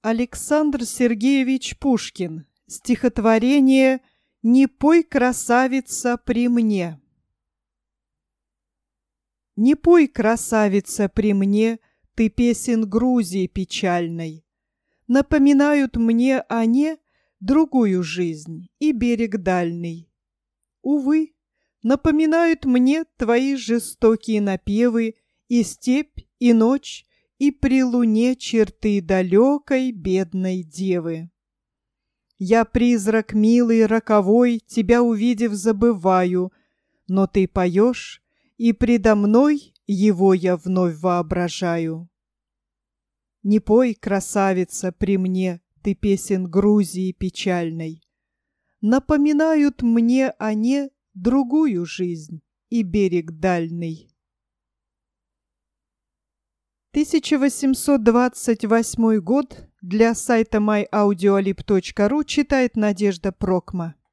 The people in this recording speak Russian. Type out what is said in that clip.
Александр Сергеевич Пушкин. Стихотворение «Не пой, красавица, при мне». Не пой, красавица, при мне, ты песен Грузии печальной. Напоминают мне они другую жизнь и берег дальний. Увы, напоминают мне твои жестокие напевы и степь, и ночь, и при луне черты далекой бедной девы. Я, призрак милый, роковой, тебя увидев, забываю, но ты поешь, и предо мной его я вновь воображаю. Не пой, красавица, при мне, ты песен Грузии печальной. Напоминают мне они другую жизнь и берег дальний. 1828 год. Для сайта myaudioalib.ru читает Надежда Прокма.